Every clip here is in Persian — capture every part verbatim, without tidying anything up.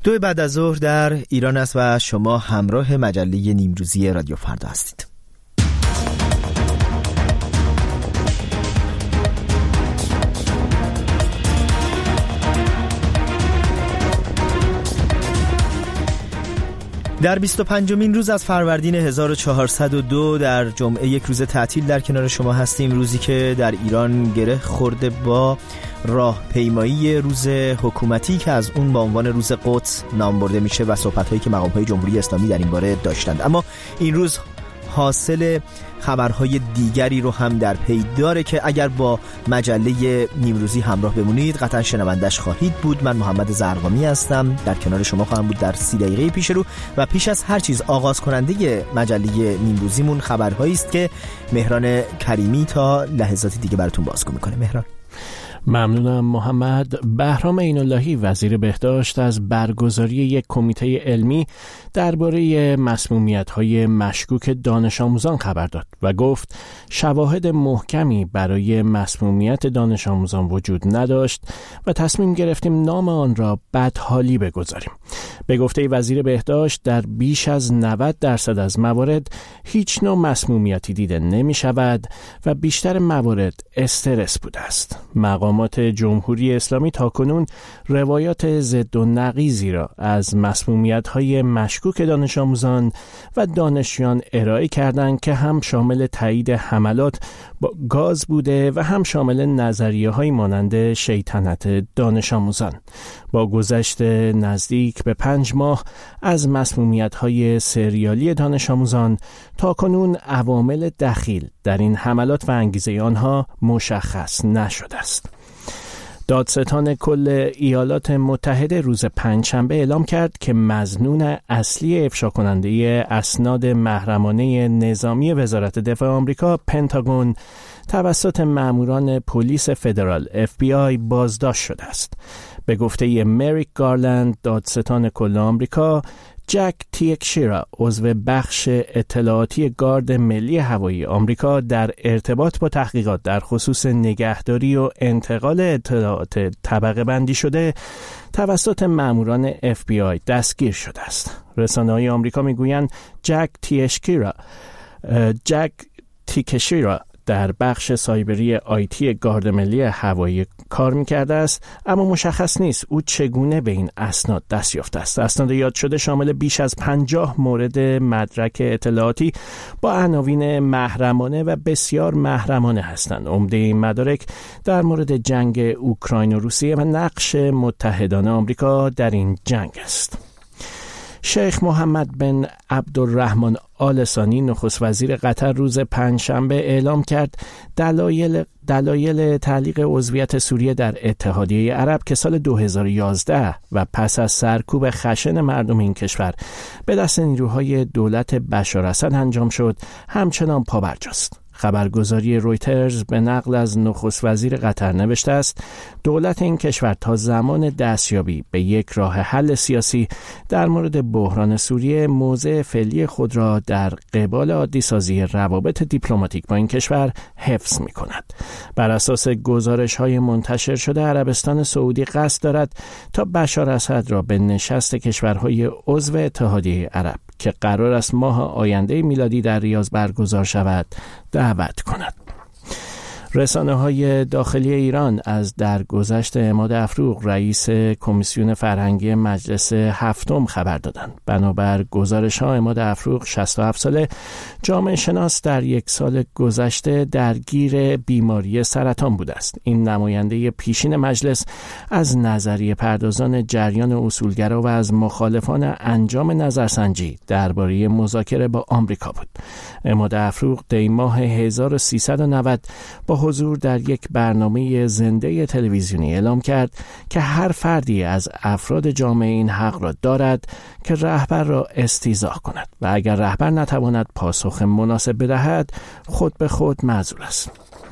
دو بعد از ظهر در ایران است و شما همراه مجله نیمروزی رادیو فردا هستید. در بیست و پنجمین روز از فروردین هزار و چهارصد و دو در جمعه یک روز تعطیل در کنار شما هستیم، روزی که در ایران گره خورده با راهپیمایی روز حکومتی که از اون با عنوان روز قدس نام برده میشه و صحبت‌هایی که مقام‌های جمهوری اسلامی در این باره داشتند. اما این روز حاصل خبرهای دیگری رو هم در پی داره که اگر با مجله نیمروزی همراه بمونید قطعا شنوندش خواهید بود. من محمد زرقامی هستم، در کنار شما خواهم بود در سی دقیقه پیش رو و پیش از هر چیز آغاز کننده مجله نیمروزیمون خبرهایی است که مهران کریمی تا لحظاتی دیگه براتون بازگو میکنه. مهران. ممنونم محمد. بهرام عین‌اللهی وزیر بهداشت از برگزاری یک کمیته علمی درباره مسمومیت‌های مشکوک دانش آموزان خبر داد و گفت شواهد محکمی برای مسمومیت دانش آموزان وجود نداشت و تصمیم گرفتیم نام آن را بدحالی بگذاریم. به گفته وزیر بهداشت در بیش از نود درصد از موارد هیچ نوع مسمومیتی دیده نمی شود و بیشتر موارد استرس بوده است. مقامات جمهوری اسلامی تاکنون روایات ضد و نقیضی را از مسمومیت‌های مشکوک دانش آموزان و دانشجویان ارائه کردند که هم شامل تایید حملات با گاز بوده و هم شامل نظریه‌های مانند شیطنت دانش آموزان. با گذشت نزدیک به پنج ماه از مسمومیت‌های سریالی دانش آموزان تاکنون عوامل دخیل در این حملات و انگیزه آنها مشخص نشده است. دادستان کل ایالات متحده روز پنجشنبه اعلام کرد که مظنون اصلی افشا کننده اسناد محرمانه نظامی وزارت دفاع آمریکا پنتاگون توسط ماموران پلیس فدرال اف بی آی بازداشت شده است. به گفته مریک گارلند دادستان کل آمریکا، جک تیکشیرا عضو بخش اطلاعاتی گارد ملی هوایی آمریکا در ارتباط با تحقیقات در خصوص نگهداری و انتقال اطلاعات طبقه بندی شده توسط ماموران اف بی آی دستگیر شده است. رسانه‌های آمریکا میگویند جک تیکشیرا جک تیکشیرا در بخش سایبری آیتی گارد ملی هوایی کار می‌کرده است، اما مشخص نیست او چگونه به این اسناد دست یافته است. اسناد یاد شده شامل بیش از پنجاه مورد مدرک اطلاعاتی با عناوین محرمانه و بسیار محرمانه هستند. عمده این مدارک در مورد جنگ اوکراین و روسیه و نقش متحدان آمریکا در این جنگ است. شیخ محمد بن عبدالرحمن آل ثانی نخست وزیر قطر روز پنجشنبه اعلام کرد دلایل دلایل تعلیق عضویت سوریه در اتحادیه عرب که سال دو هزار و یازده و پس از سرکوب خشن مردم این کشور به دست نیروهای دولت بشار اسد انجام شد همچنان پابرجاست. خبرگزاری رویترز به نقل از نخست وزیر قطر نوشته است دولت این کشور تا زمان دستیابی به یک راه حل سیاسی در مورد بحران سوریه موضع فعلی خود را در قبال عادی سازی روابط دیپلماتیک با این کشور حفظ می کند. بر اساس گزارش های منتشر شده عربستان سعودی قصد دارد تا بشار اسد را به نشست کشورهای عضو اتحادیه عرب که قرار است ماه آینده میلادی در ریاض برگزار شود دعوت کند. رسانه‌های داخلی ایران از درگذشت عماد افروغ رئیس کمیسیون فرهنگی مجلس هفتم خبر دادند. بنابر گزارش‌ها عماد افروغ شصت و هفت ساله جامعه شناس در یک سال گذشته درگیر بیماری سرطان بوده است. این نماینده پیشین مجلس از نظریه پردازان جریان اصولگرا و از مخالفان انجام نظرسنجی درباره مذاکره با آمریکا بود. عماد افروغ دی ماه هزار و سیصد و نود با حضور در یک برنامه زنده تلویزیونی اعلام کرد که هر فردی از افراد جامعه این حق را دارد که رهبر را استیضاح کند و اگر رهبر نتواند پاسخ مناسب بدهد خود به خود معذور است.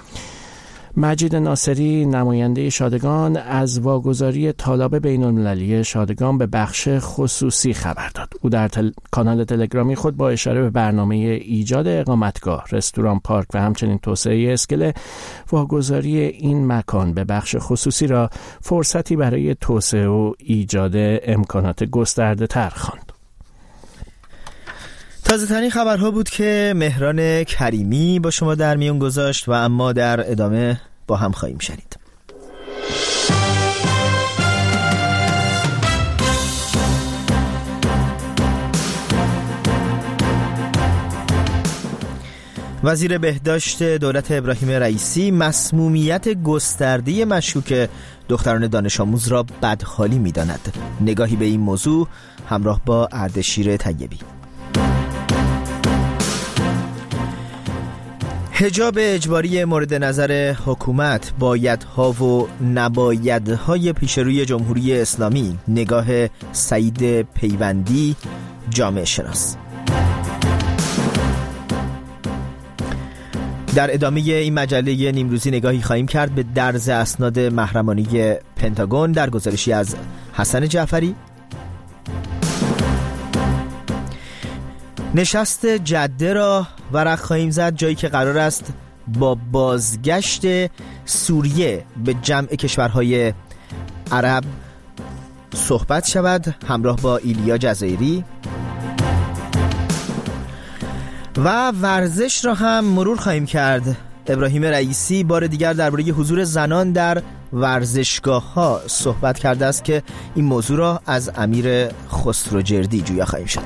مجید ناصری نماینده شادگان از واگذاری طالاب بین‌المللی شادگان به بخش خصوصی خبر داد. او در تل... کانال تلگرامی خود با اشاره به برنامه ایجاد اقامتگاه، رستوران، پارک و همچنین توسعه اسکله، واگذاری این مکان به بخش خصوصی را فرصتی برای توسعه و ایجاد امکانات گسترده تر خواند. تازه ترین خبرها بود که مهران کریمی با شما در میون گذاشت و اما در ادامه با هم خواهیم شنید. وزیر بهداشت دولت ابراهیم رئیسی مسمومیت گسترده مشکوک دختران دانش آموز را بدحالی می‌داند. نگاهی به این موضوع همراه با اردشیر طیبی. حجاب اجباری مورد نظر حکومت، بایدها و نبایدهای پیش روی جمهوری اسلامی. نگاه سعید پیوندی، جامعه شناس. در ادامه این مجله نیمروزی نگاهی خواهیم کرد به درز اسناد محرمانه پنتاگون در گزارشی از حسن جعفری. نشست جده را ورق خواهیم زد، جایی که قرار است با بازگشت سوریه به جمع کشورهای عرب صحبت شود، همراه با ایلیا جزایری. و ورزش را هم مرور خواهیم کرد. ابراهیم رئیسی بار دیگر درباره حضور زنان در ورزشگاه ها صحبت کرده است که این موضوع را از امیر خسروجردی جویا خواهیم شد.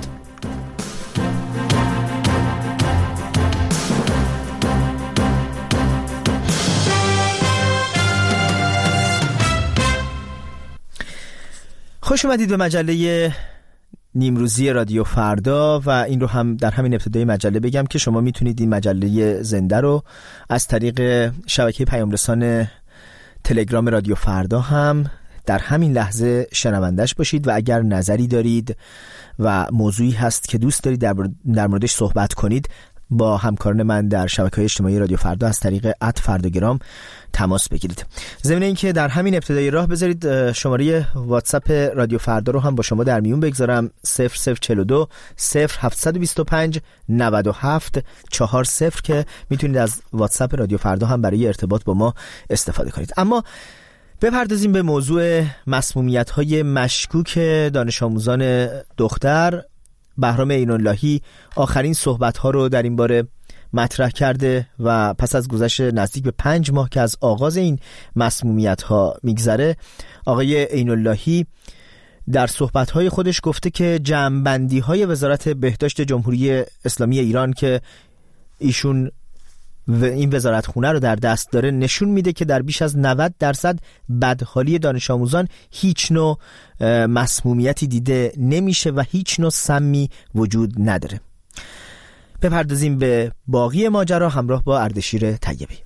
خوش اومدید به مجله نیمروزی رادیو فردا و این رو هم در همین ابتدای مجله بگم که شما میتونید این مجله زنده رو از طریق شبکه پیام رسان تلگرام رادیو فردا هم در همین لحظه شنوندش باشید و اگر نظری دارید و موضوعی هست که دوست دارید در موردش صحبت کنید با همکاران من در شبکه‌های اجتماعی رادیو فردا از طریق ات فرداگرام تماس بگیرید. ضمن اینکه در همین ابتدای راه بذارید شماره واتساپ رادیو فردا رو هم با شما در میون بگذارم. صفر صفر چهل و دو صفر هفتصد و بیست و پنج نود و هفت چهار صفر که میتونید از واتساپ رادیو فردا هم برای ارتباط با ما استفاده کنید. اما بپردازیم به موضوع مسمومیت‌های مشکوک دانش آموزان دختر. بهرام عین‌اللهی آخرین صحبت‌ها رو در این باره مطرح کرده و پس از گذشت نزدیک به پنج ماه که از آغاز این مسمومیت‌ها میگذره، آقای عین‌اللهی در صحبت‌های خودش گفته که جمع‌بندی‌های وزارت بهداشت جمهوری اسلامی ایران که ایشون و این وزارتخونه رو در دست داره نشون میده که در بیش از نود درصد بدحالی دانش آموزان هیچ نوع مسمومیتی دیده نمیشه و هیچ نوع سمی وجود نداره. بپردازیم به باقی ماجرا همراه با اردشیر طیبی.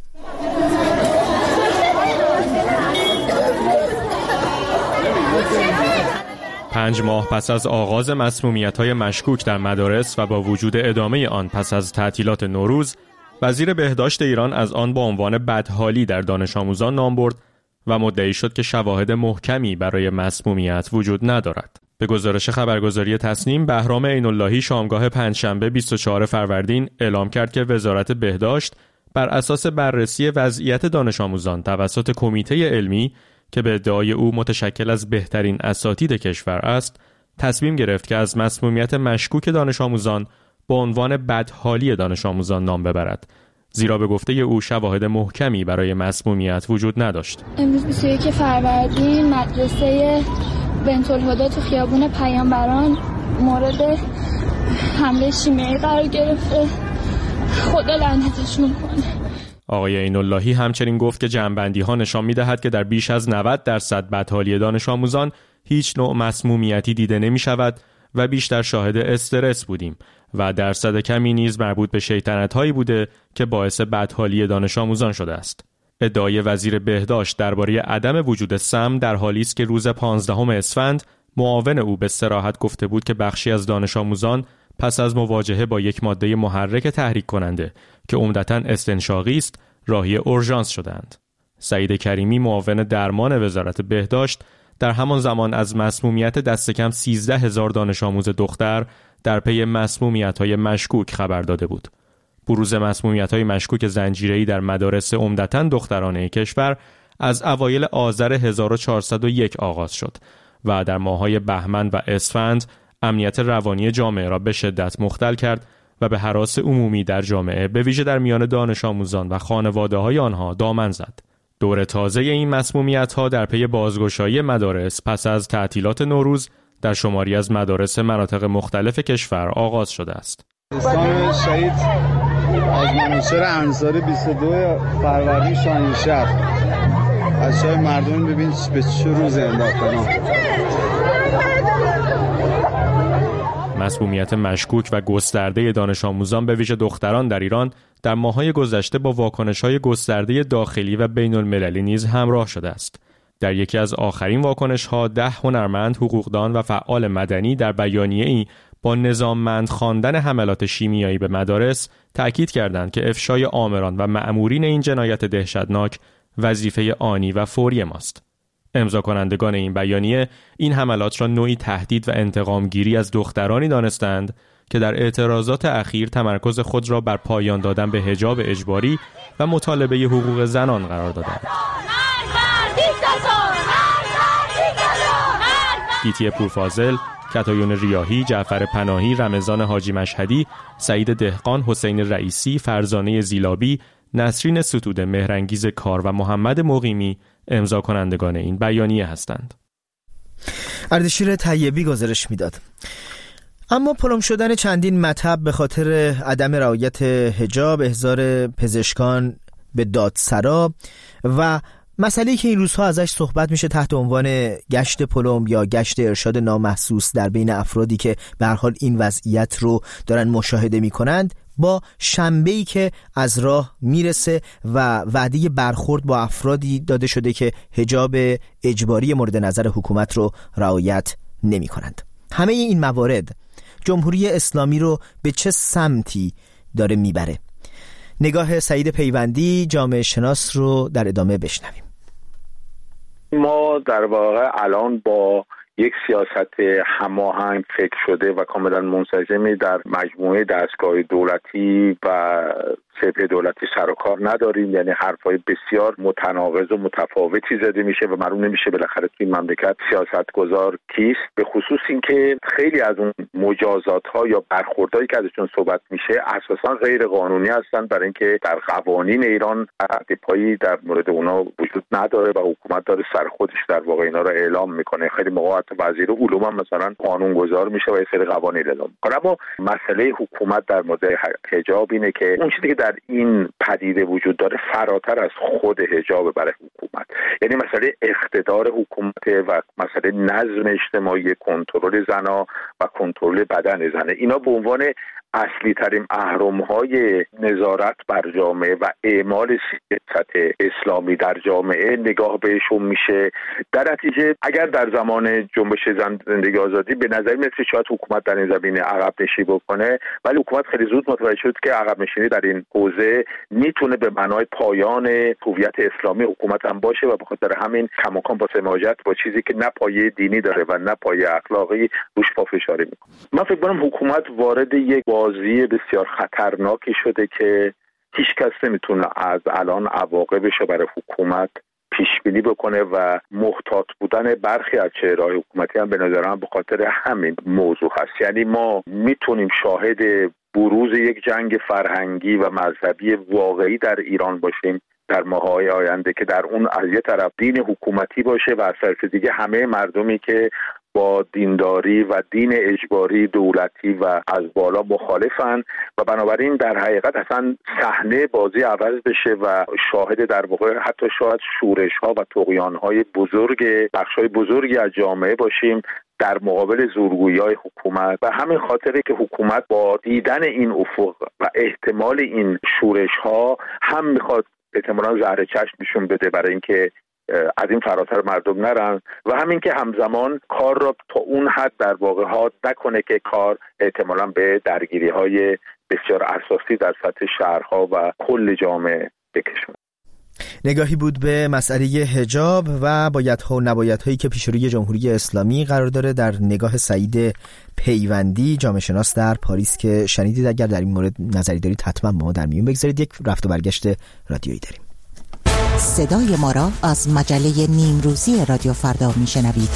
پنج ماه پس از آغاز مسمومیت‌های مشکوک در مدارس و با وجود ادامه آن پس از تعطیلات نوروز، وزیر بهداشت ایران از آن با عنوان بدحالی در دانش آموزان نام برد و مدعی شد که شواهد محکمی برای مسمومیت وجود ندارد. به گزارش خبرگزاری تصنیم، بهرام عین‌اللهی شامگاه پنجشنبه بیست و چهارم فروردین اعلام کرد که وزارت بهداشت بر اساس بررسی وضعیت دانش آموزان توسط کمیته علمی که به ادعای او متشکل از بهترین اساتید کشور است، تصمیم گرفت که از مسمومیت مشکوک دانش آموزان با عنوان بدحالی دانش آموزان نام ببرد، زیرا به گفته او شواهد محکمی برای مسمومیت وجود نداشت. امروز بیست و یکم فروردین مدرسه بنت الهدی تو خیابون پیامبران مورد حمله شیمیایی قرار گرفته. خدا لعنتشون کنه. آقای عین‌اللهی همچنین گفت که جمع‌بندی‌ها نشان می‌دهد که در بیش از نود درصد بدحالی دانش آموزان هیچ نوع مسمومیتی دیده نمی‌شود و بیشتر شاهد استرس بودیم و درصد کمی نیز مربوط به شیطنت‌هایی بوده که باعث بدحالی دانش آموزان شده است. ادعای وزیر بهداشت درباره عدم وجود سم در حالی است که روز پانزدهم اسفند معاون او به صراحت گفته بود که بخشی از دانش آموزان پس از مواجهه با یک ماده محرک تحریک کننده که عمدتاً استنشاقی است، راهی اورژانس شدند. سعید کریمی معاون درمان وزارت بهداشت در همان زمان از مسمومیت دست کم سیزده هزار دانش آموز دختر در پی مسمومیت‌های مشکوک خبر داده بود. بروز مسمومیت‌های مشکوک زنجیره‌ای در مدارس عمدتاً دخترانه کشور از اوایل آذر هزار و چهارصد و یک آغاز شد و در ماه‌های بهمن و اسفند امنیت روانی جامعه را به شدت مختل کرد و به هراس عمومی در جامعه به ویژه در میان دانش آموزان و خانواده‌های آنها دامن زد. دور تازه این مسمومیت‌ها در پی بازگشایی مدارس پس از تعطیلات نوروز در شماری از مدارس مناطق مختلف کشور آغاز شده است. دوستان شهید از منوچهر انصاری بیست و دو فروردین شاهینشهر از شای مردم ببین به چه روز انداختن. مسمومیت مشکوک و گسترده دانش آموزان به ویژه دختران در ایران در ماه‌های گذشته با واکنش‌های گسترده داخلی و بین‌المللی نیز همراه شده است. در یکی از آخرین واکنش‌ها ده هنرمند، حقوقدان و فعال مدنی در بیانیه‌ای با نظاممند خواندن حملات شیمیایی به مدارس تأکید کردند که افشای آمران و مأمورین این جنایت دهشتناک وظیفه آنی و فوری ماست. امضا کنندگان این بیانیه این حملات را نوعی تهدید و انتقامگیری از دخترانی دانستند که در اعتراضات اخیر تمرکز خود را بر پایان دادن به حجاب اجباری و مطالبه حقوق زنان قرار دادند. گیتی پورفاضل، کتایون ریاحی، جعفر پناهی، رمضان حاجی مشهدی، سعید دهقان، حسین رئیسی، فرزانه زیلابی، نسرین ستوده، مهرانگیز کار و محمد مقیمی امضا کنندگان این بیانیه هستند. اردشیر طیبی گزارش میداد. اما پلم شدن چندین مطب به خاطر عدم رعایت حجاب، احضار پزشکان به دادسرا و مسئله‌ای که این روزها ازش صحبت میشه تحت عنوان گشت پلم یا گشت ارشاد نامحسوس در بین افرادی که به هر حال این وضعیت رو دارن مشاهده میکنند، با شنبه‌ای که از راه میرسه و وعده برخورد با افرادی داده شده که حجاب اجباری مورد نظر حکومت رو رعایت نمی کنند. همه این موارد جمهوری اسلامی رو به چه سمتی داره میبره؟ نگاه سعید پیوندی جامعه شناس رو در ادامه بشنویم. ما در واقع الان با یک سیاست هماهنگ فکر شده و کاملا منسجمی در مجموعه دستگاه دولتی و سپه دولتی سر و کار نداریم. یعنی حرفای بسیار متناقض و متفاوتی زده میشه و معلوم نمیشه بالاخره توی این مملکت سیاستگزار کیست، به خصوص اینکه خیلی از اون مجازات ها یا برخوردهایی که ازشون صحبت میشه اساسا غیر قانونی هستن، برای اینکه در قوانین ایران پایی در مورد اونا وجود نداره و حکومت داره سر خودش در واقع اینا رو اعلام میکنه. خیلی موقع وزیر علوم هم مثلا قانونگذار میشه و یه سری قوانین اعلام میکنه. اما مسئله حکومت در مورد حجاب اینه که اون چیزی که در این پدیده وجود داره فراتر از خود حجاب برای حکومت، یعنی مسئله اقتدار حکومت و مسئله نظم اجتماعی، کنترل زنا و کنترل بدن زنه. اینا به عنوان اصلی ترین اهرم‌های نظارت بر جامعه و اعمال سیاست اسلامی در جامعه نگاه بهشون میشه. در نتیجه اگر در زمان جنبش زن زندگی آزادی به نظر میاد شاید حکومت در این زمینه عقب نشینی بکنه، ولی حکومت خیلی زود متوجه شد که عقب نشینی در این حوزه میتونه به معنای پایان هویت اسلامی حکومت هم باشه و به خاطر همین کماکان با سماجت با چیزی که نه پایه دینی داره و نه پایه اخلاقی روش پافشاری میکنه. من فکر کنم حکومت وارد یک بازی بسیار خطرناکی شده که هیچ کس نمیتونه از الان عواقبش برای حکومت پیش بینی بکنه و محتاط بودن برخی از چهره‌های حکومتی هم به نظرم به خاطر همین موضوع هست. یعنی ما میتونیم شاهد بروز یک جنگ فرهنگی و مذهبی واقعی در ایران باشیم در ماه‌های آینده که در اون از یه طرف دین حکومتی باشه و از طرف دیگه همه مردمی که با دینداری و دین اجباری دولتی و از بالا مخالفن و بنابراین در حقیقت اصلا صحنه بازی عوض بشه و شاهد در واقع حتی شاید شورش ها و طغیان های بزرگ بخش های بزرگی از جامعه باشیم در مقابل زورگویی های حکومت. و همین خاطره که حکومت با دیدن این افق و احتمال این شورش ها هم میخواد احتمالاً زهر چشم نشون بده برای اینکه از این فراتر مردم نرن و همین که همزمان کار را تا اون حد در واقع ها نکنه که کار احتمالاً به درگیری های بسیار اساسی در سطح شهرها و کل جامعه بکشونه. نگاهی بود به مسئله حجاب و بایدها و نبایدهایی که پیش روی جمهوری اسلامی قرار داره در نگاه سعید پیوندی، جامعه شناس در پاریس که شنیدید. اگر در این مورد نظری دارید حتما با ما در میون بگذارید. یک رفت و برگشت رادیویی داریم. صدای ما را از مجله نیمروزی رادیو فردا میشنوید.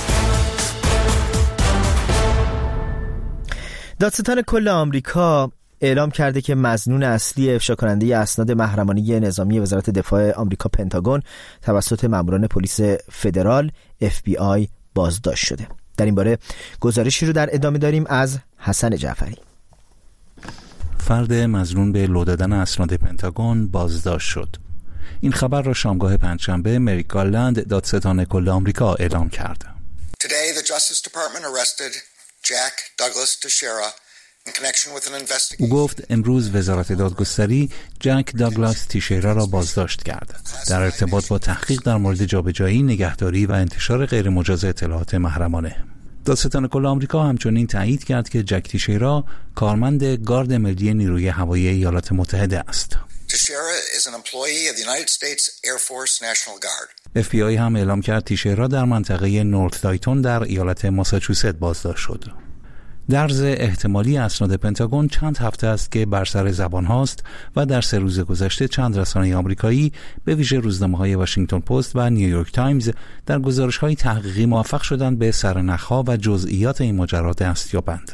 دادستان کل آمریکا اعلام کرده که مظنون اصلی افشا کننده اسناد محرمانه نظامی وزارت دفاع آمریکا پنتاگون توسط ماموران پلیس فدرال اف بی آی بازداشت شده. در این باره گزارشی رو در ادامه داریم از حسن جعفری. فرد مظنون به لو دادن اسناد پنتاگون بازداشت شد. این خبر را شامگاه پنجشنبه مری گارلند دادستان کل آمریکا اعلام کرد. Today the Justice Department arrested Jack Douglas Teixeira. او گفت امروز وزارت دادگستری جک داگلاس تیشیرا را بازداشت کرد در ارتباط با تحقیق در مورد جابجایی، نگهداری و انتشار غیرمجاز اطلاعات محرمانه. دادستان کل آمریکا همچنین تایید کرد که جک تیشیرا کارمند گارد ملی نیروی هوایی ایالات متحده است. اف بی آی هم اعلام کرد تیشیرا در منطقه نورت دایتون در ایالت ماساچوست بازداشت شد. درز احتمالی اسناد پنتاگون چند هفته است که بر سر زبان هاست و در سه روز گذشته چند رسانه آمریکایی به ویژه روزنامه‌های واشنگتن پست و نیویورک تایمز در گزارش‌های تحقیقی موفق شدند به سرنخ‌ها و جزئیات این ماجرا دست یابند.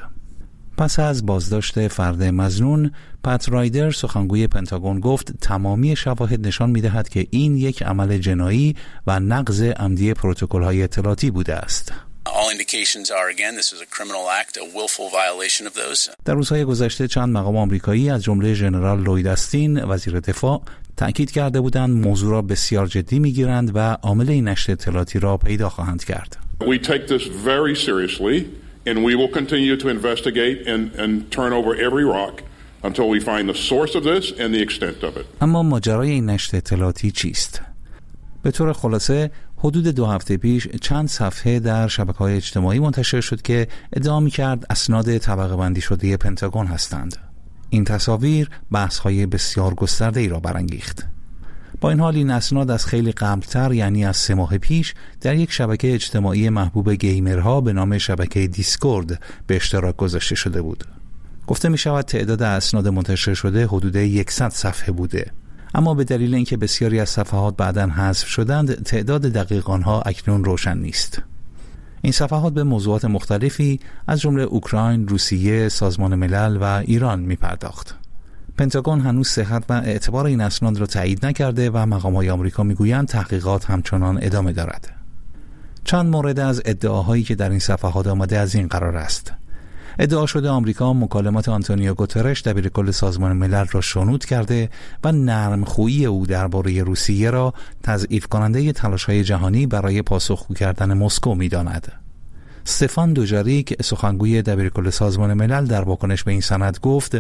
پس از بازداشت فرد مظنون، پت رایدر سخنگوی پنتاگون گفت تمامی شواهد نشان می‌دهد که این یک عمل جنایی و نقض عمدی پروتکل‌های اطلاعاتی بوده است. All indications are again this is a criminal act, a willful violation of those. در روزهای گذشته چند مقام آمریکایی از جمله ژنرال لوید استین وزیر دفاع تأکید کرده بودند موضوع را بسیار جدی می‌گیرند و عامل این نشر اطلاعاتی را پیدا خواهند کرد. We take this very seriously and we will continue to investigate and and turn over every rock until we find the source of this and the extent of it. اما ماجرای این نشر اطلاعاتی چیست؟ به طور خلاصه حدود دو هفته پیش چند صفحه در شبکه‌های اجتماعی منتشر شد که ادعا می‌کرد اسناد طبقه بندی شده پنتاگون هستند. این تصاویر بحث‌های بسیار گسترده‌ای را برانگیخت. با این حال این اسناد از خیلی قبلتر، یعنی از سه ماه پیش، در یک شبکه اجتماعی محبوب گیمرها به نام شبکه دیسکورد به اشتراک گذاشته شده بود. گفته می‌شود تعداد اسناد منتشر شده حدود صد صفحه بوده. اما به دلیل اینکه بسیاری از صفحات بعداً حذف شدند، تعداد دقیق آنها اکنون روشن نیست. این صفحات به موضوعات مختلفی از جمله اوکراین، روسیه، سازمان ملل و ایران می‌پرداخت. پنتاگون هنوز صحت و اعتبار این اسناد را تایید نکرده و مقام‌های آمریکا می‌گویند تحقیقات همچنان ادامه دارد. چند مورد از ادعاهایی که در این صفحات آمده از این قرار است: ادعا شده آمریکا مکالمات آنتونیو گوترش دبیرکل سازمان ملل را شنود کرده و نرمخویی او درباره روسیه را تضعیف کننده تلاش‌های جهانی برای پاسخگو کردن مسکو می‌داند. استفان دوجاریک سخنگوی دبیرکل سازمان ملل در واکنش به این سند گفت: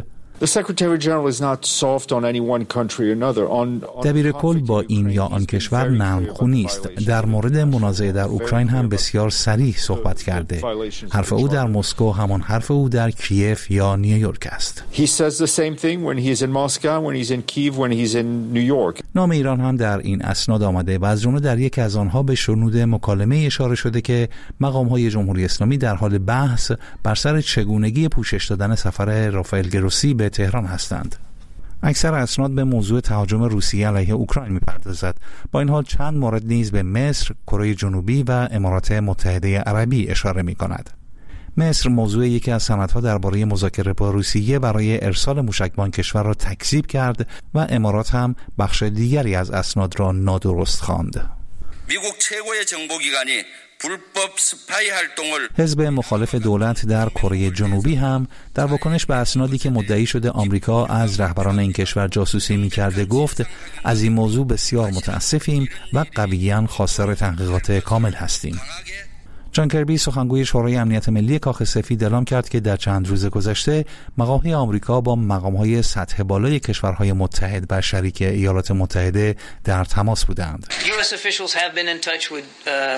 دبیرکل با این یا آن کشور نرمخو نیست. در مورد منازعه در اوکراین هم بسیار صریح صحبت کرده. حرف او در مسکو همان حرف او در کیف یا نیویورک است. نام ایران هم در این اسناد آمده و از جمله در یک از آنها به شنود مکالمه اشاره شده که مقام‌های جمهوری اسلامی در حال بحث بر سر چگونگی پوشش دادن سفر رافائل گروسی به تهران هستند. اکثر اسناد به موضوع تهاجم روسیه علیه اوکراین می‌پردازد. با این حال چند مورد نیز به مصر، کره جنوبی و امارات متحده عربی اشاره می‌کند. مصر موضوع یکی از سندها درباره مذاکره با روسیه برای ارسال موشکبان کشور را تکذیب کرد و امارات هم بخش دیگری از اسناد را نادرست خواند. حزب مخالف دولت در کره جنوبی هم در واکنش به اسنادی که مدعی شده آمریکا از رهبران این کشور جاسوسی می‌کرده گفت: از این موضوع بسیار متاسفیم و قویاً خواستار تحقیقات کامل هستیم. جان کربی سخنگوی شورای امنیت ملی کاخ سفید اعلام کرد که در چند روز گذشته مقام‌های آمریکا با مقام‌های سطح بالای کشورهای متحد و شریک ایالات متحده در تماس بودند.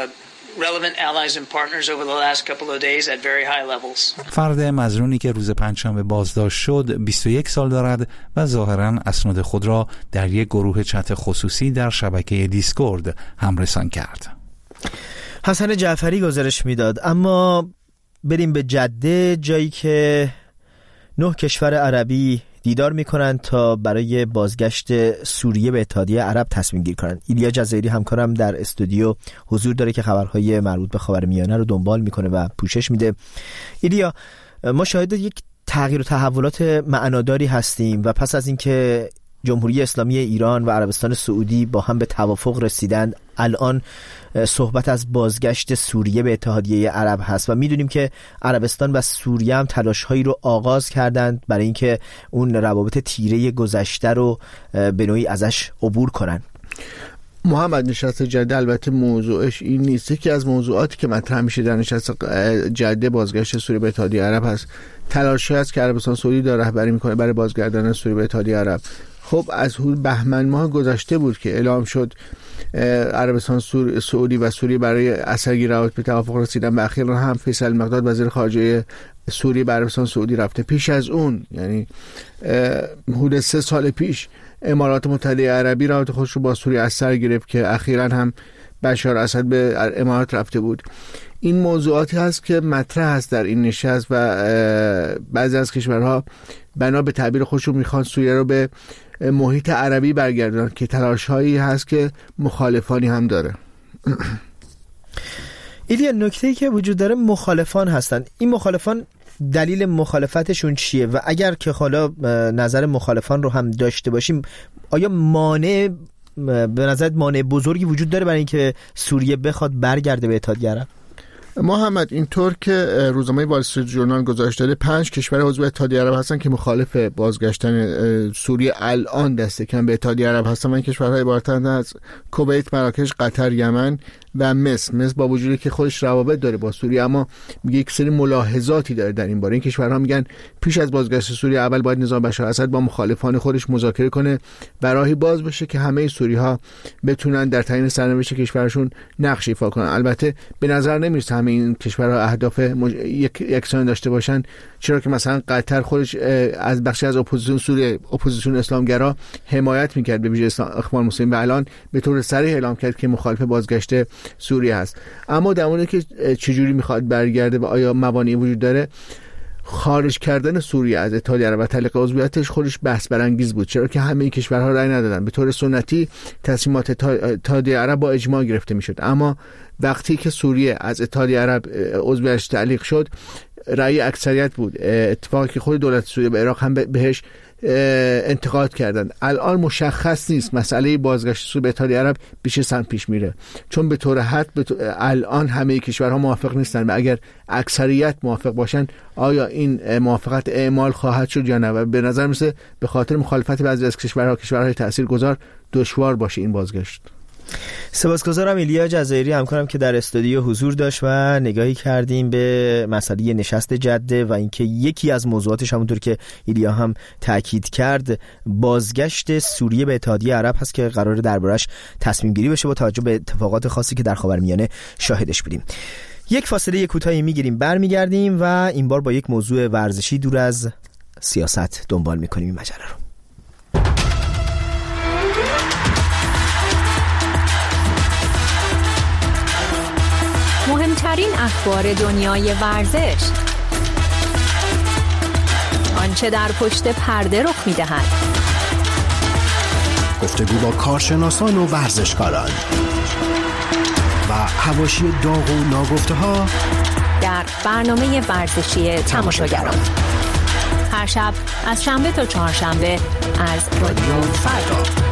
relevant allies and partners over the last couple of days at very high levels. فرد مظنونی که روز پنجشنبه بازداشت شد بیست و یک سال دارد و ظاهراً اسناد خود را در یک گروه چت خصوصی در شبکه دیسکورد همرسان کرد. حسن جعفری گزارش میداد. اما بریم به جده، جایی که نه کشور عربی دیدار میکنن تا برای بازگشت سوریه به اتحادیه عرب تصمیم گیری کنن. ایلیا جزایری همکارم در استودیو حضور داره که خبرهای مربوط به خاورمیانه رو دنبال میکنه و پوشش میده. ایلیا، ما شاهد یک تغییر و تحولات معناداری هستیم و پس از اینکه جمهوری اسلامی ایران و عربستان سعودی با هم به توافق رسیدند، الان صحبت از بازگشت سوریه به اتحادیه عرب هست و میدونیم که عربستان و سوریه هم تلاش‌هایی رو آغاز کردند برای اینکه اون روابط تیره گذشته رو به نوعی ازش عبور کنن. محمد، نشست جده البته موضوعش این نیست. یکی از موضوعاتی که مطرح میشه در نشست جده بازگشت سوریه به اتحادیه عرب هست. تلاشی است که عربستان سعودی داره رهبری میکنه برای بازگرداندن سوریه به اتحادیه عرب. خب از حدود بهمن ماه گذشته بود که اعلام شد عربستان سعودی و سوریه برای اثرگیری روابط به توافق رسیدن و اخیراً هم فیصل مقداد وزیر خارجه سوریه به عربستان سعودی رفته. پیش از اون، یعنی حدود سه سال پیش، امارات متحده عربی روابط خودش رو با سوریه از سر گرفت که اخیراً هم بشار اسد به امارات رفته بود. این موضوعاتی هست که مطرح هست در این نشست و بعضی از کشورها بنا به تعبیر خودشون میخوان سوریه رو به محیط عربی برگردونن که تلاش‌هایی هست که مخالفانی هم داره. ایلیا، نکته‌ای که وجود داره مخالفان هستن. این مخالفان دلیل مخالفتشون چیه و اگر که حالا نظر مخالفان رو هم داشته باشیم، آیا مانع به نظرت مانع بزرگی وجود داره برای اینکه سوریه بخواد برگرده به اتحادیه عرب؟ محمد، اینطور که روزنامه وال استریت ژورنال گزارش داده، پنج کشور عضو اتحادیه عرب هستن که مخالف بازگشتن سوریه الان دست کم به اتحادیه عرب هستن. این کشورها عبارتند از کویت، مراکش، قطر، یمن و مصر. مصر با وجودی که خودش روابط داره با سوریه، اما میگه یک سری ملاحظاتی داره در این باره. این کشورها میگن پیش از بازگشت سوریه اول باید نظام بشار اسد با مخالفان خودش مذاکره کنه و راهی باز بشه که همه سوری‌ها بتونن در تعیین سرنوشت کشورشون نقش ایفا کنن. البته به نظر نمیرسه همه این کشورها اهداف مج... یک یکسان داشته باشن، چرا که مثلا قطر خودش از بخشی از اپوزیسیون سوریه، اپوزیسیون اسلامگرا حمایت میکرد به ویژه اخوان المسلمین و الان به طور صریح اعلام کرد که مخالف بازگشت سوریه هست. اما در مورد که چجوری میخواد برگرده و آیا موانعی وجود داره، خارج کردن سوریه از اتحادیه عرب و تلقی عضویتش خودش بحث برانگیز بود، چرا که همه این کشورها رأی ندادن. به طور سنتی تصمیمات اتحادیه عرب با اجماع گرفته میشد، اما وقتی که سوریه از اتحادیه عرب عضویتش تعلیق شد، رأی اکثریت بود. اتفاقی که خود دولت سوریه به عراق هم بهش انتقاد کردند. الان مشخص نیست مسئله بازگشت سوریه به اتحادیه عرب بیش سمت پیش میره، چون به طور حد الان همه کشورها موافق نیستن و اگر اکثریت موافق باشن آیا این موافقت اعمال خواهد شد یا نه. و به نظر میسه به خاطر مخالفت بعضی از کشورها کشورهای تاثیرگذار دشوار باشه این بازگشت. سپاسگزارم ایلیا جزایری همکارم که در استودیو حضور داشت و نگاهی کردیم به مسئله نشست جده و اینکه یکی از موضوعاتش همونطور که ایلیا هم تاکید کرد بازگشت سوریه به اتحادیه عرب هست که قراره دربارش تصمیم گیری بشه با توجه به اتفاقات خاصی که در خاورمیانه شاهدش بودیم. یک فاصله کوتاهی میگیریم، برمیگردیم و این بار با یک موضوع ورزشی دور از سیاست دنبال میکنیم این مجله رو. مهمترین اخبار دنیای ورزش، آنچه در پشت پرده رخ می‌دهد، گفتگو با کارشناسان و ورزشکاران و حواشی داغ و ناگفته‌ها در برنامه ورزشی تماشاگران، هر شب از شنبه تا چهارشنبه از رادیو فردا.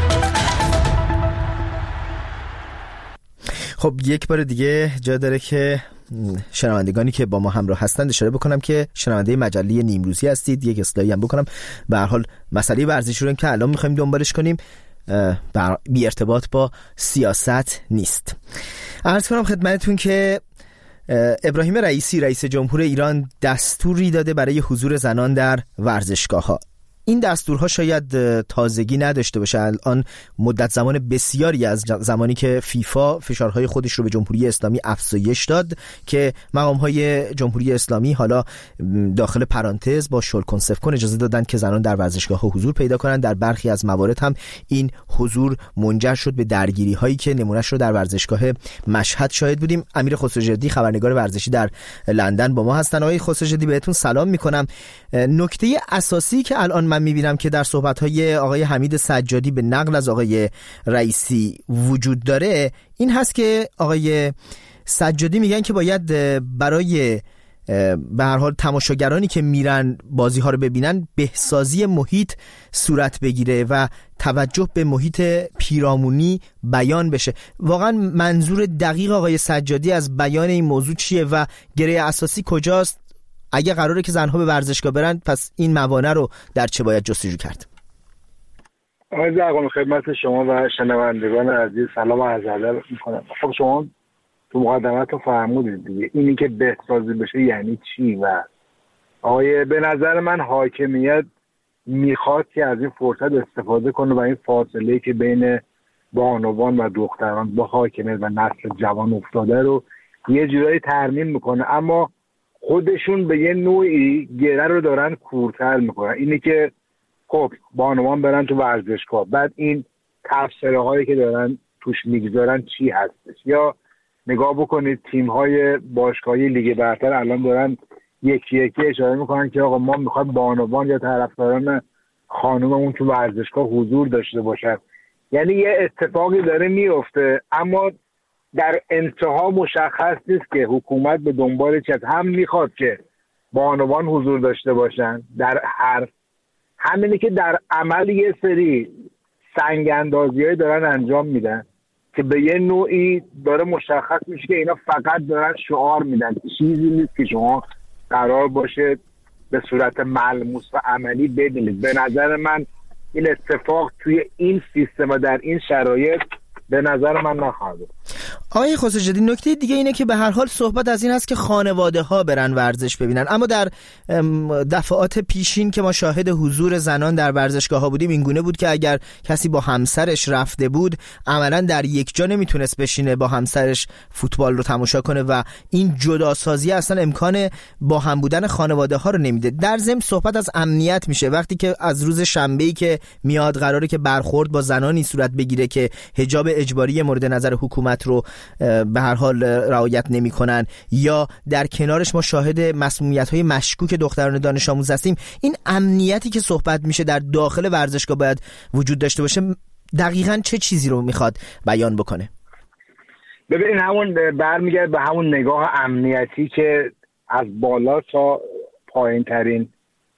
خب یک بار دیگه جا داره که شنوندگانی که با ما همراه هستند اشاره بکنم که شنونده مجله نیمروزی هستید. یک اصلاحی هم بکنم، به هر حال مسئله ورزشی رو که الان می‌خوایم دنبالش کنیم بی ارتباط با سیاست نیست. عرض کنم خدمتتون که ابراهیم رئیسی رئیس جمهور ایران دستوری داده برای حضور زنان در ورزشگاه‌ها. این دستورها شاید تازگی نداشته باشه. الان مدت زمان بسیاری از زمانی که فیفا فشارهای خودش رو به جمهوری اسلامی افزایش داد که مقام‌های جمهوری اسلامی حالا داخل پرانتز با شل کن سف کن اجازه دادن که زنان در ورزشگاه‌ها حضور پیدا کنن. در برخی از موارد هم این حضور منجر شد به درگیری‌هایی که نمونهش رو در ورزشگاه مشهد شاهد بودیم. امیر خسروجدی خبرنگار ورزشی در لندن با ما هستن. آقای خسروجدی بهتون سلام میکنم. نکته اساسی که الان من میبینم که در صحبت‌های آقای حمید سجادی به نقل از آقای رئیسی وجود داره این هست که آقای سجادی میگن که باید برای به هر حال تماشاگرانی که میرن بازی ها رو ببینن بهسازی محیط صورت بگیره و توجه به محیط پیرامونی بیان بشه. واقعا منظور دقیق آقای سجادی از بیان این موضوع چیه و گره اساسی کجاست؟ اگه قراره که زنها به ورزشگاه برن پس این موانع رو در چه باید جستجو کرد؟ آقای زرقامی خدمت شما و شنوندگان عزیز سلام و عرض ادب میکنم. خب شما تو مقدمتون فرمودید دیگه، اینی که بهسازی بشه یعنی چی؟ و آقای به نظر من حاکمیت میخواد که از این فرصت استفاده کنه و این فاصله که بین بانوان و دختران با حاکمیت و نسل جوان افتاده رو یه جورایی ترمیم میکنه، اما خودشون به یه نوعی گره رو دارن کورتر میکنن. اینی که خب بانوان برن تو ورزشگاه، بعد این تفسیره هایی که دارن توش میگذارن چی هستش؟ یا نگاه بکنید تیم های باشگاهی لیگ برتر الان دارن یکی یکی اشاره میکنن که آقا ما میخوایم بانوان یا طرفداران خانوممون تو ورزشگاه حضور داشته باشن. یعنی یه اتفاقی داره میفته اما در انتها مشخص نیست که حکومت به دنبال چه. هم میخواد که بانوان حضور داشته باشن در حرف، همینی که در عمل یه سری سنگ اندازی‌های دارن انجام میدن که به یه نوعی داره مشخص میشه که اینا فقط دارن شعار میدن، چیزی نیست که شما قرار باشه به صورت ملموس و عملی ببینید. به نظر من این اتفاق توی این سیستم و در این شرایط به نظر من نخواهد. آقای خسروجدی نکته دیگه اینه که به هر حال صحبت از این هست که خانواده ها برن ورزش ببینن، اما در دفعات پیشین که ما شاهد حضور زنان در ورزشگاه ها بودیم این گونه بود که اگر کسی با همسرش رفته بود عملا در یک جا نمیتونست بشینه با همسرش فوتبال رو تماشا کنه و این جداسازی اصلا امکان با هم بودن خانواده ها رو نمیده. در ضمن صحبت از امنیت میشه وقتی که از روز شنبه‌ای که میاد قراره که برخورد با زنانی صورت بگیره که حجاب اجباری مورد نظر حکومت رو به هر حال رعایت نمی‌کنن، یا در کنارش ما شاهد مسمومیت‌های مشکوک دختران دانش آموز هستیم. این امنیتی که صحبت میشه در داخل ورزشگاه باید وجود داشته باشه. دقیقاً چه چیزی رو میخواد بیان بکنه؟ ببینید همون برمیگرد به همون نگاه امنیتی که از بالا تا پایین ترین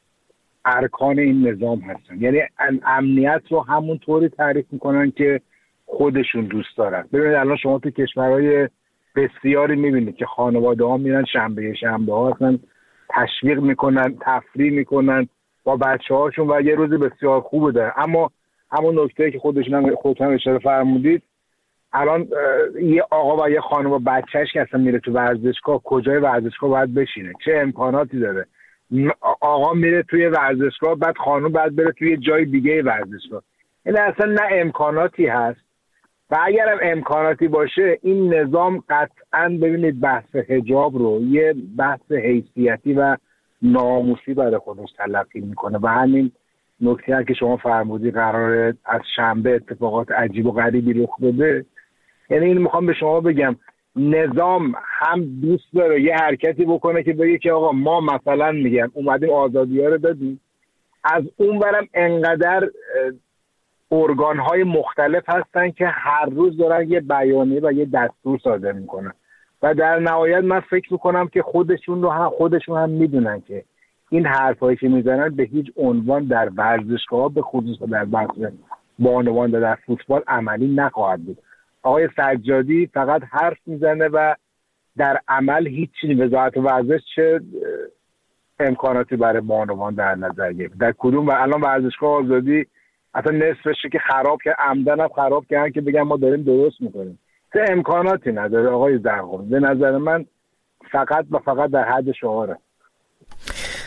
ارکان این نظام هستن، یعنی امنیت رو همون طوری تعریف میکنن که خودشون دوست دارن. ببینید الان شما تو کشورهای بسیاری میبینید که خانواده ها میرن شنبه شنبه ها اصلا تشویق میکنن، تفریح میکنن با بچه هاشون و یه روز بسیار خوب دارن. اما همون نکته که خودشون هم خودتون اشاره فرمودید، الان یه آقا و یه خانم و بچهش که اصلا میره تو ورزشگاه، کجای ورزشگاه باید بشینه؟ چه امکاناتی داره؟ آقا میره توی ورزشگاه بعد خانم باید بره توی جای دیگه ورزشگاه. این اصلا نه امکاناتی هست و اگر هم امکاناتی باشه این نظام قطعاً ببینید بحث حجاب رو یه بحث حیثیتی و ناموسی برای خودش تلقی میکنه و همین نکته که شما فرمودی قراره از شنبه اتفاقات عجیب و غریبی رخ بده. یعنی این میخوام به شما بگم نظام هم دوست داره یه حرکتی بکنه که بگه که آقا ما مثلا میگم اومدیم آزادی ها رو دادیم، از اون برم انقدر ارگان‌های مختلف هستن که هر روز دارن یه بیانیه و یه دستور صادر میکنن و در نهایت من فکر میکنم که خودشون رو هم خودشون هم میدونن که این حرفایی که میزنن به هیچ عنوان در ورزشگاه به خصوص در بحث بانوان و در فوتبال عملی نخواهد بود. آقای سجادی فقط حرف میزنه و در عمل هیچی وزارت ورزش چه امکاناتی برای بانوان در نظر گرفت. در کدوم و الان ورزشگاه آزادی اصلا نصفشه که خراب کرد، عمدن هم خراب کردن که بگن ما داریم درست میکنیم. چه امکاناتی نداره آقای زرقامی. به نظر من فقط و فقط در حد شعاره.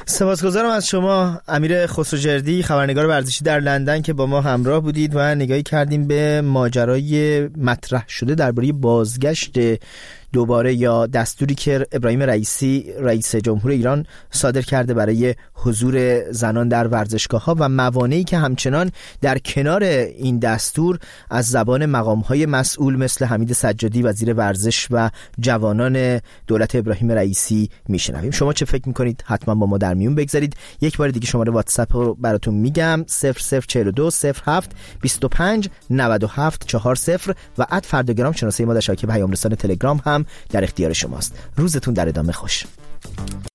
سپاسگزارم از شما امیر خسروجردی، خبرنگار ورزشی در لندن که با ما همراه بودید و نگاهی کردیم به ماجرای مطرح شده درباره بازگشت دوباره یا دستوری که ابراهیم رئیسی رئیس جمهور ایران صادر کرده برای حضور زنان در ورزشگاه‌ها و موانعی که همچنان در کنار این دستور از زبان مقام‌های مسئول مثل حمید سجادی وزیر ورزش و جوانان دولت ابراهیم رئیسی میشنویم. شما چه فکر میکنید؟ حتما با ما در میون بگذارید. یک بار دیگه شماره واتساپ رو براتون میگم: صفر صفر چهل و دو صفر هفت بیست و پنج نود و هفت چهار صفر و ات فرداگرام شناسه ما در شبکه پیام رسان تلگرام هم در اختیار شماست. روزتون در ادامه خوش.